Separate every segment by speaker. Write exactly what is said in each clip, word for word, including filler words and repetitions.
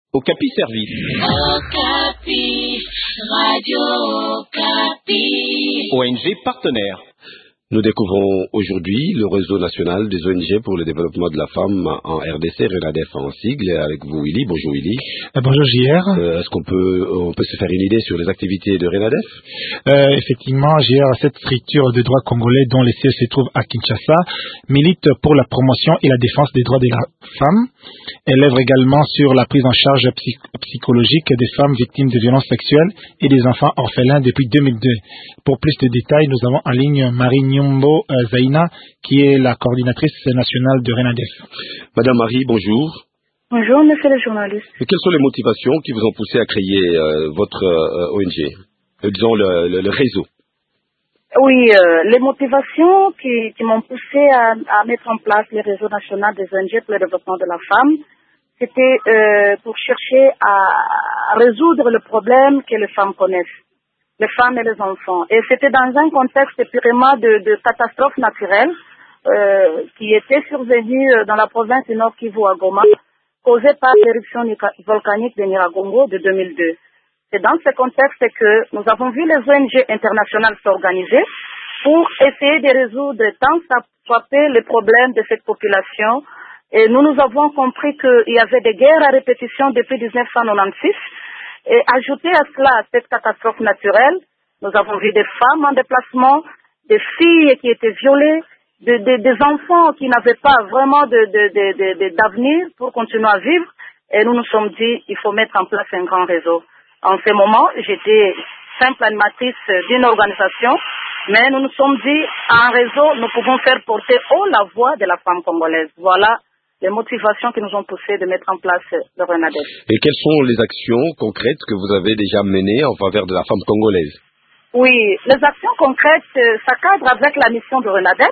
Speaker 1: Okapi Service.
Speaker 2: Okapi, Radio Okapi.
Speaker 1: O N G partenaire.
Speaker 3: Nous découvrons aujourd'hui le réseau national des O N G pour le développement de la femme en R D C, RENADEF en sigle, avec vous Willy. Bonjour Willy.
Speaker 4: Euh, bonjour J R.
Speaker 3: Euh, Est-ce qu'on peut, on peut se faire une idée sur les activités de RENADEF?
Speaker 4: euh, Effectivement, J R, cette structure de droit congolais dont le siège se trouve à Kinshasa milite pour la promotion et la défense des droits des femmes. Elle œuvre également sur la prise en charge psych- psychologique des femmes victimes de violences sexuelles et des enfants orphelins depuis deux mille deux. Pour plus de détails, nous avons en ligne Marie Nyombo euh, Zaina, qui est la coordinatrice nationale de RENADEF.
Speaker 3: Madame Marie, bonjour.
Speaker 5: Bonjour, monsieur le journaliste.
Speaker 3: Et quelles sont les motivations qui vous ont poussé à créer euh, votre euh, O N G, euh, disons le, le, le réseau?
Speaker 5: Oui, euh, les motivations qui, qui m'ont poussé à, à mettre en place le réseau national des O N G pour le développement de la femme, c'était euh, pour chercher à résoudre le problème que les femmes connaissent, les femmes et les enfants. Et c'était dans un contexte purement de, de catastrophe naturelle euh, qui était survenue dans la province du Nord Kivu à Goma, causée par l'éruption volcanique de Nyiragongo de deux mille deux. C'est dans ce contexte que nous avons vu les O N G internationales s'organiser pour essayer de résoudre tant soit peu les problèmes de cette population. Et nous, nous avons compris qu'il y avait des guerres à répétition depuis dix-neuf cent quatre-vingt-seize. Et ajouté à cela cette catastrophe naturelle, nous avons vu des femmes en déplacement, des filles qui étaient violées, de, de, des enfants qui n'avaient pas vraiment de, de, de, de, de, d'avenir pour continuer à vivre. Et nous nous sommes dit, il faut mettre en place un grand réseau. En ce moment, j'étais simple animatrice d'une organisation, mais nous nous sommes dit, en réseau, nous pouvons faire porter haut la voix de la femme congolaise. Voilà les motivations qui nous ont poussé de mettre en place le RENADEF.
Speaker 3: Et quelles sont les actions concrètes que vous avez déjà menées en faveur de la femme congolaise?
Speaker 5: Oui, les actions concrètes, ça cadre avec la mission de RENADEF,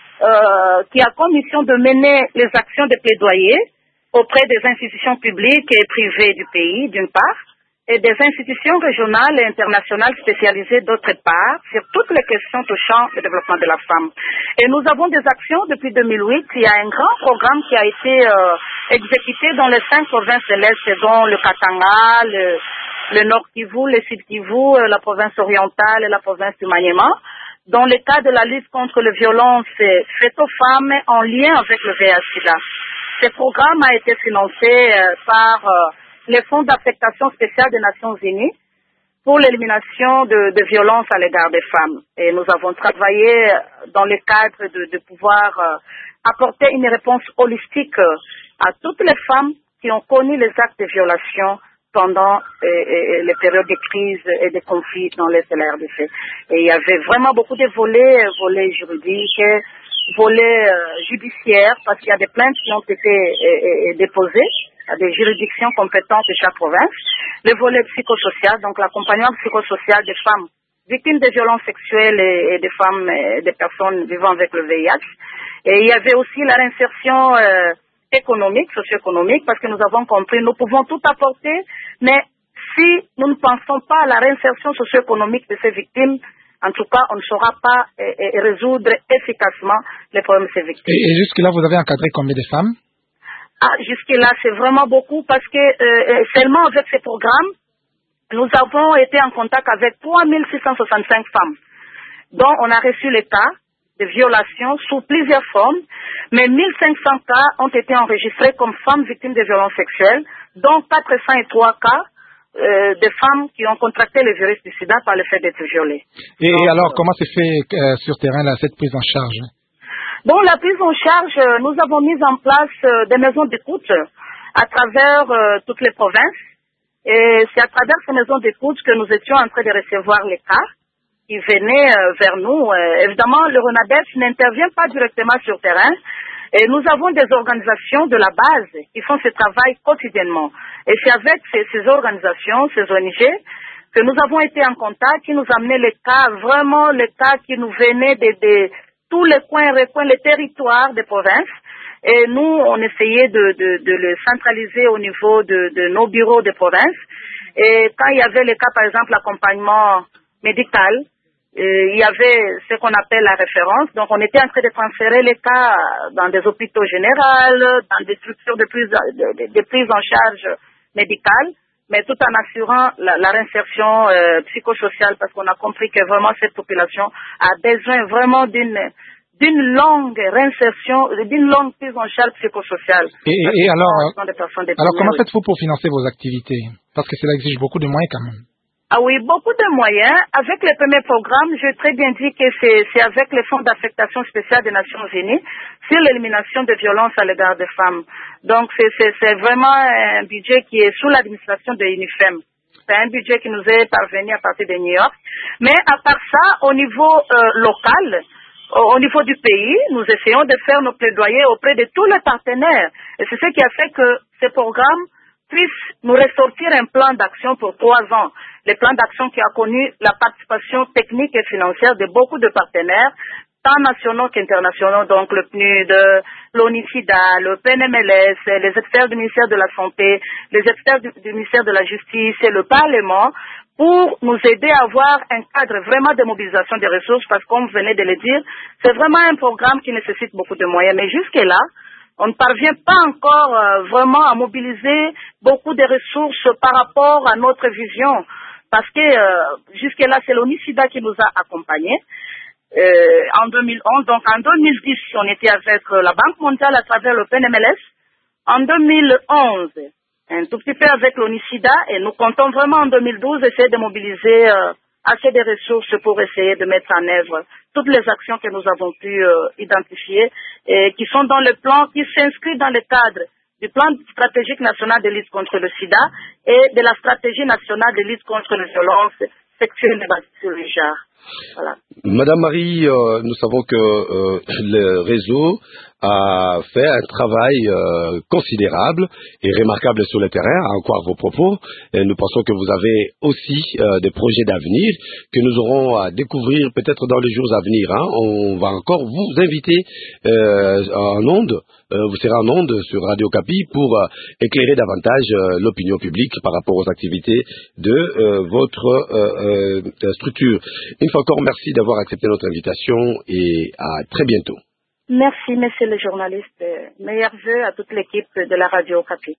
Speaker 5: euh, qui a comme mission de mener les actions de plaidoyer auprès des institutions publiques et privées du pays, d'une part, et des institutions régionales et internationales spécialisées d'autre part, sur toutes les questions touchant le développement de la femme. Et nous avons des actions depuis deux mille huit. Il y a un grand programme qui a été euh, exécuté dans les cinq provinces de l'Est, dont le Katanga, le, le Nord Kivu, le Sud Kivu, la province orientale et la province du Maniema, dans le cadre de la lutte contre les violences faites aux femmes en lien avec le V I H SIDA. Ce programme a été financé euh, par... Euh, les fonds d'affectation spéciale des Nations Unies pour l'élimination de, de violences à l'égard des femmes. Et nous avons travaillé dans le cadre de, de pouvoir euh, apporter une réponse holistique à toutes les femmes qui ont connu les actes de violation pendant euh, euh, les périodes de crise et de conflits dans l'Est de la R D C. Et il y avait vraiment beaucoup de volets, volets juridiques, volets euh, judiciaires, parce qu'il y a des plaintes qui ont été euh, euh, déposées à des juridictions compétentes de chaque province. Le volet psychosocial, donc l'accompagnement psychosocial des femmes victimes de violences sexuelles et, et des femmes et des personnes vivant avec le V I H. Et il y avait aussi la réinsertion euh, économique, socio-économique, parce que nous avons compris, nous pouvons tout apporter, mais si nous ne pensons pas à la réinsertion socio-économique de ces victimes, en tout cas, on ne saura pas euh, euh, résoudre efficacement les problèmes de ces victimes.
Speaker 4: Et, et jusque-là, vous avez encadré combien de femmes?
Speaker 5: Ah, jusque-là, c'est vraiment beaucoup parce que euh, seulement avec ces programmes, nous avons été en contact avec trois mille six cent soixante-cinq femmes, dont on a reçu les cas de violations sous plusieurs formes, mais mille cinq cents cas ont été enregistrés comme femmes victimes de violences sexuelles, dont quatre cent trois cas euh, de femmes qui ont contracté le virus du sida par le fait d'être violées.
Speaker 4: Et,
Speaker 5: Donc,
Speaker 4: et alors, comment se fait euh, sur terrain là, cette prise en charge?
Speaker 5: Bon, la prise en charge, nous avons mis en place euh, des maisons d'écoute à travers euh, toutes les provinces. Et c'est à travers ces maisons d'écoute que nous étions en train de recevoir les cas qui venaient euh, vers nous. Euh, évidemment, le RENADEF n'intervient pas directement sur terrain. Et nous avons des organisations de la base qui font ce travail quotidiennement. Et c'est avec ces, ces organisations, ces O N G, que nous avons été en contact, qui nous amenaient les cas, vraiment les cas qui nous venaient de... de tous les coins, recoins, les territoires des provinces. Et nous, on essayait de, de, de le centraliser au niveau de, de nos bureaux de province. Et quand il y avait le cas, par exemple, l'accompagnement médical, euh, il y avait ce qu'on appelle la référence. Donc, on était en train de transférer les cas dans des hôpitaux généraux, dans des structures de prise, de, de, de prise en charge médicale, mais tout en assurant la, la réinsertion euh, psychosociale, parce qu'on a compris que vraiment cette population a besoin vraiment d'une d'une longue réinsertion, d'une longue prise en charge psychosociale.
Speaker 4: Et, et, et alors,
Speaker 5: alors
Speaker 4: comment
Speaker 5: oui.
Speaker 4: faites-vous pour financer vos activités? Parce que cela exige beaucoup de moyens quand même.
Speaker 5: Ah oui, beaucoup de moyens. Avec le premier programme, j'ai très bien dit que c'est avec les fonds d'affectation spéciale des Nations Unies sur l'élimination de violences à l'égard des femmes. Donc, c'est vraiment un budget qui est sous l'administration de l'UNIFEM. C'est un budget qui nous est parvenu à partir de New York. Mais à part ça, au niveau euh, local, au niveau du pays, nous essayons de faire nos plaidoyers auprès de tous les partenaires. Et c'est ce qui a fait que ce programme puisse nous ressortir un plan d'action pour trois ans. Le plan d'action qui a connu la participation technique et financière de beaucoup de partenaires, tant nationaux qu'internationaux, donc le P N U D, l'ONICIDA, le P N M L S, les experts du ministère de la Santé, les experts du, du ministère de la Justice et le Parlement, pour nous aider à avoir un cadre vraiment de mobilisation des ressources, parce que comme vous venez de le dire, c'est vraiment un programme qui nécessite beaucoup de moyens. Mais jusque-là, on ne parvient pas encore euh, vraiment à mobiliser beaucoup de ressources par rapport à notre vision, parce que euh, jusque-là, c'est l'ONICIDA qui nous a accompagnés euh, en deux mille onze. Donc en deux mille dix, on était avec la Banque mondiale à travers le P N M L S. En deux mille onze, un tout petit peu avec l'ONICIDA, et nous comptons vraiment en deux mille douze essayer de mobiliser euh, assez de ressources pour essayer de mettre en œuvre toutes les actions que nous avons pu euh, identifier et qui sont dans le plan, qui s'inscrivent dans le cadre du plan stratégique national de lutte contre le sida et de la stratégie nationale de lutte contre les violences sexuelles et basées sur le genre. Voilà.
Speaker 3: Madame Marie, euh, nous savons que euh, le réseau a fait un travail euh, considérable et remarquable sur le terrain, à en croire vos propos. Et nous pensons que vous avez aussi euh, des projets d'avenir que nous aurons à découvrir peut-être dans les jours à venir. Hein. On va encore vous inviter euh, en ondes, euh, vous serez en ondes sur Radio Capi pour euh, éclairer davantage euh, l'opinion publique par rapport aux activités de euh, votre euh, euh, structure. Une fois encore, merci d'avoir accepté notre invitation et à très bientôt.
Speaker 5: Merci, monsieur le journaliste. Meilleurs vœux à toute l'équipe de la Radio Capi.